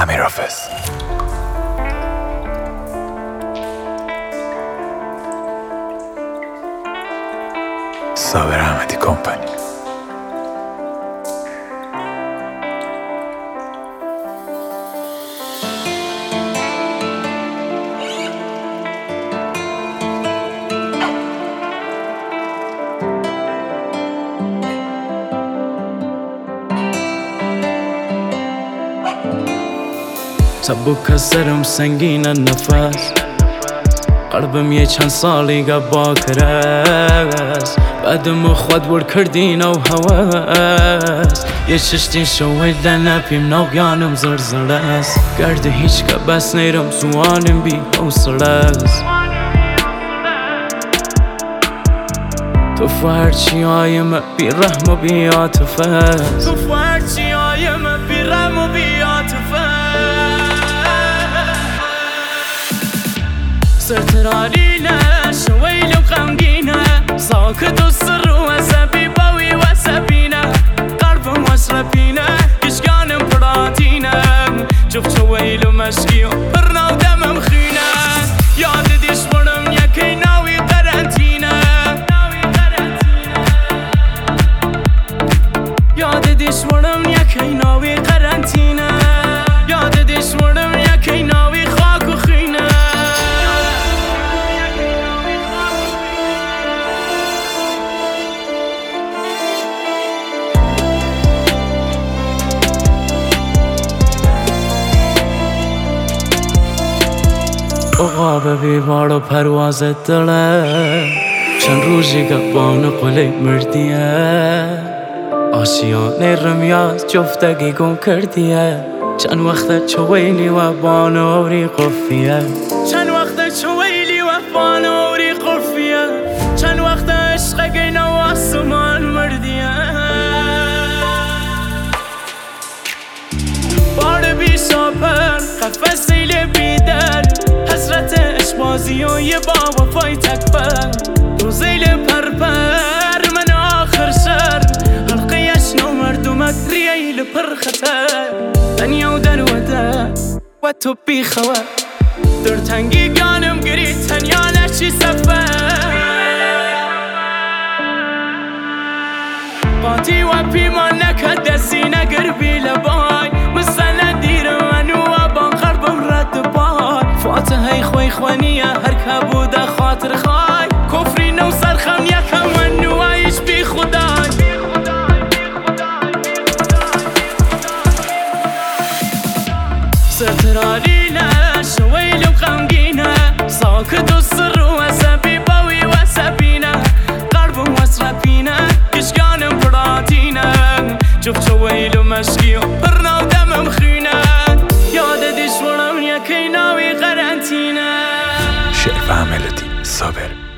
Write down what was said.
امیر حافظ. صابر احمدی کمپانی. سبک از سرم سنگین نفس، قلبم یه چند سالی گبا کرس، بعدم خود بر کردین و هواس، یه چشتین شوی لنپیم ناگیانم زرزرس، گرده هیچ که بس نیرم سوانم بی حوصلس. تو فرچی آیم بی رحم و بی عاطفت، تو فرچی آیم بی رحم و بی عاطفت. سرترالينا شويل وغمقينا ساكت السر وسبي باوي وسبينا قلب واشربينا كشكان براتينا شوف شويل ومشكي برنا ودم مخينا ياد ديش برم يكي ناوي قرنتينا ياد ديش برم يكي ناوي قرنتينا ياد ديش برم يكي ناوي خاك وخينا. عقاب بیوار و پرواز دله چند روزی گبان قلی مردیه آسیانه رمیاز جفتگی گم کردیه چند وقت چویلی و بانوری قفیه چند وقت چویلی و بانوری قفیه چند وقت عشق گین و آسمان مردیه بار بی شاپر قفصی لبیدر حسرت اشبازی و یه با وفای تکبر روزیل پرپر من آخر شر حلقیش نو مردمک رییل پر خطر دنیا و در وده و تو بی خواه در تنگی گانم گری تنیا نشی سفر قاتی و پیمان نکد دستی نگر بی لبای مثلا دیر منو و بان قربم رد بای فاتحه خوی خوانیه هر کبوده خاطر خای کفری نو سرخم یکم منو ایش بی خدای سرترالينا شويل وغمقينا ساكت السر وسبي باوي وسبينا قلب واسربينا كشكان براتينا شوف شويل ومشكي برنا ودم مخينا ياد ديش ورم يكي ناوي قرنتينا. شعر و ملودی صابر.